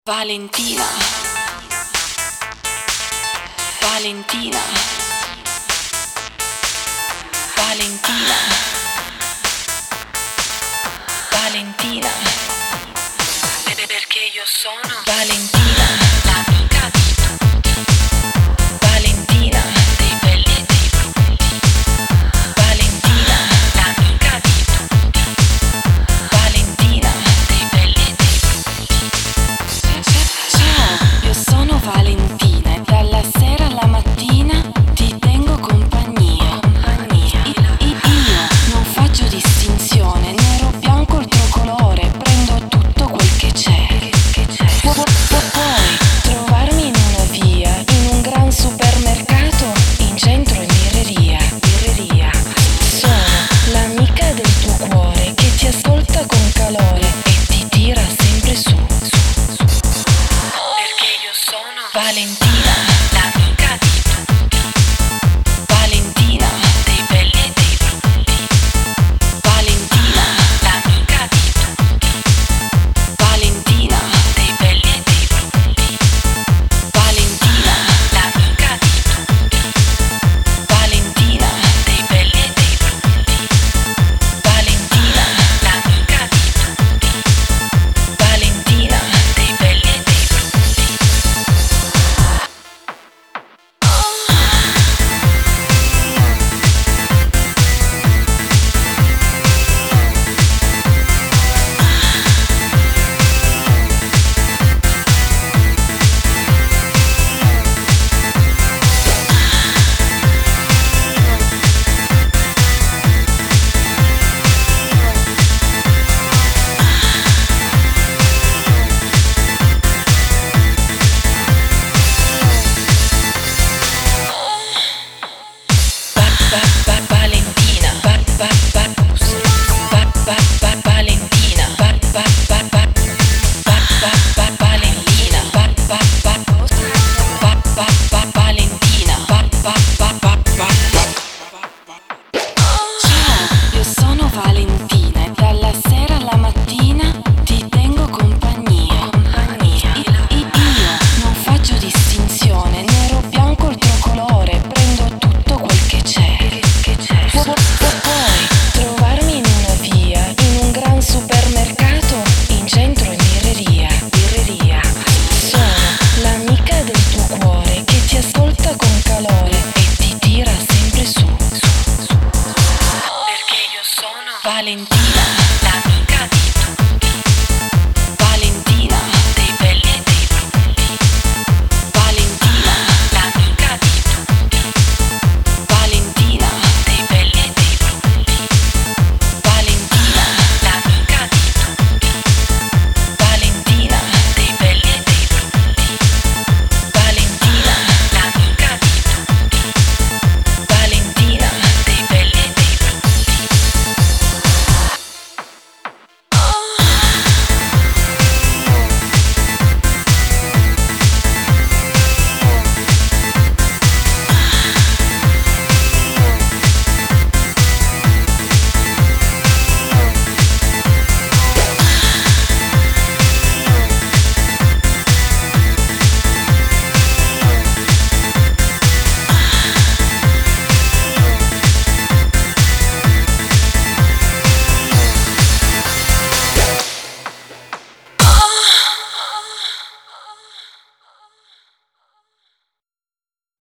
Valentina, Valentina, Valentina, Valentina, perché io sono Valentina, l'amica di tutti, Valentina, dei belli e dei brutti, Valentina, l'amica di tutti, Valentina, dei belli e dei brutti. Ciao, io sono Valentina e dalla sera alla mattina ti tengo compagnia. Io non faccio distinzione, nero o bianco il tuo colore, prendo tutto quel che c'è. Puoi trovarmi in una via, in un gran supermercato, in centro in birreria. Sono l'amica del tuo cuore che ti ascolta con calore e ti tira sempre su. Perché io sono Valentina.